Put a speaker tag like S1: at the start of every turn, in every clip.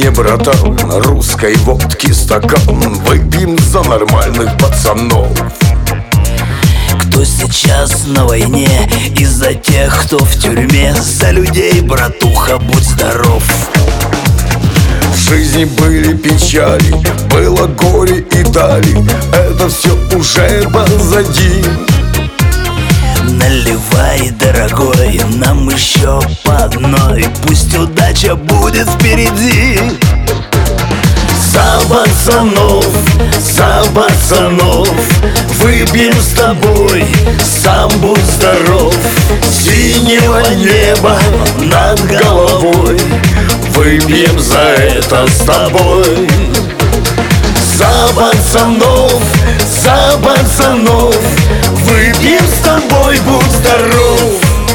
S1: мне, братан, русской водки стакан. Выпьем за нормальных пацанов.
S2: Кто сейчас на войне, и за тех, кто в тюрьме. За людей, братуха, будь здоров.
S1: В жизни были печали, было горе и дали. Это все уже позади.
S2: Наливай, дорогой, нам еще по одной. Пусть удача будет впереди. За пацанов, выпьем с тобой. Сам будь здоров. Синего неба над головой, выпьем за это с тобой. За пацанов, выпьем с тобой, будь здоров.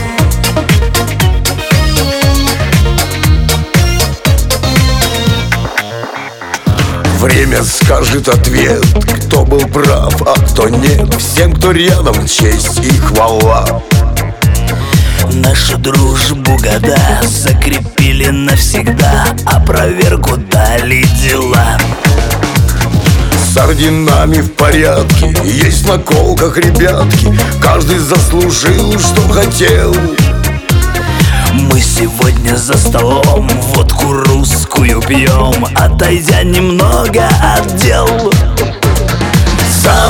S2: Время скажет ответ, кто был прав, а кто нет. Всем, кто рядом, честь и хвала. Нашу дружбу года закрепили навсегда, а проверку дали дела.
S1: С орденами в порядке, есть на колках ребятки. Каждый заслужил, что хотел.
S2: Мы сегодня за столом водку русскую пьем, отойдя немного от дел. За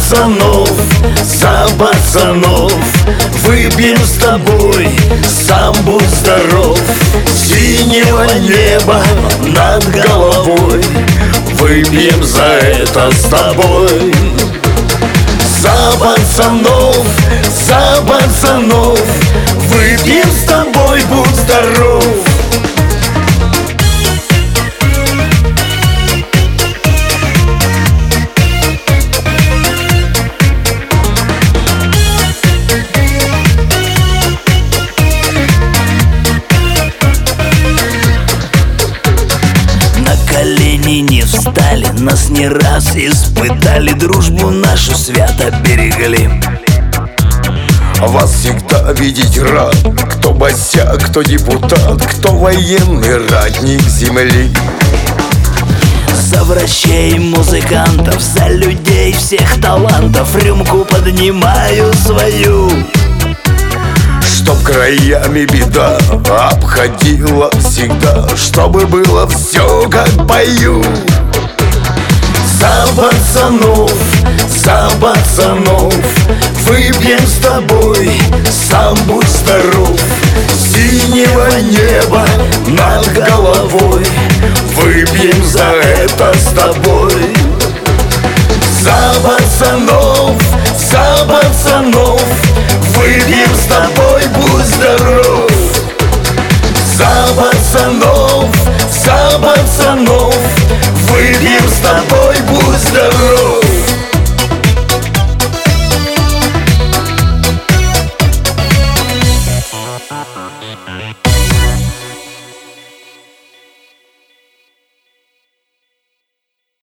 S2: пацанов, выпьем с тобой. Сам будь здоров. Синего неба над головой, выпьем за это с тобой. За пацанов, выпьем с тобой, будь здоров. Колени не встали, нас не раз испытали, дружбу нашу свято берегли.
S1: Вас всегда видеть рад, кто босяк, кто депутат, кто военный ратник земли.
S2: За врачей, музыкантов, за людей всех талантов рюмку поднимаю свою.
S1: Чтоб краями беда обходила всегда, чтобы было все, как пою. За пацанов, выпьем с тобой. Сам будь здоров. Синего неба над головой, выпьем за это с тобой. За пацанов,